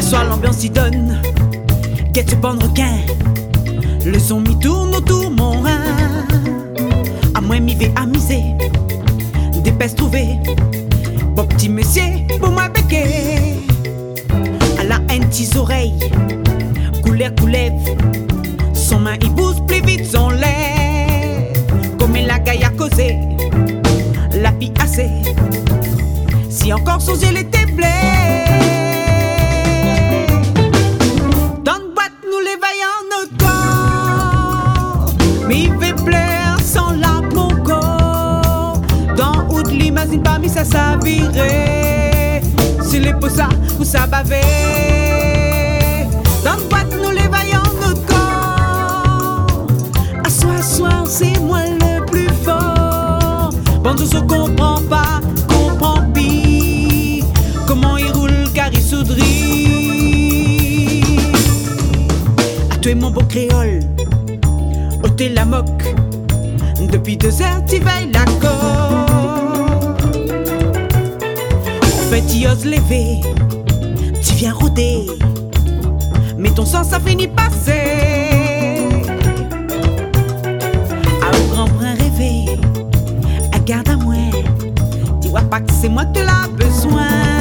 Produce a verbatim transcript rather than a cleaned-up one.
soir l'ambiance y donne. Quête ce bon requin. Le son m'y tourne autour mon rein. À moi m'y vais amuser. Dépêche trouver. Bon petit monsieur pour moi béquer. À la haine tes oreilles. Couleur coulève. Son main il bouge plus vite son lait. Comme la gaille à causer. La vie assez. Si encore son yeux était blé. Dans le boîte nous l'éveillons notre corps. Mais il fait pleurer sans larmes mon corps. Dans où de l'imagine parmi ça s'avirait. Si les pour ça ou ça baver. Dans le boîte nous l'éveillons notre corps. À soir soir c'est moi le plus fort. Bon tout ce qu'on comprend pas. Comment il roule car il soudrit. À toi mon beau créole, ôtez la moque. Depuis deux heures tu veilles la côte. En fait tu oses lever, tu viens rôder. Mais ton sang ça finit passer. À un grand brin rêvé, à garde à moi. Dis-moi pas que c'est moi que l'as besoin.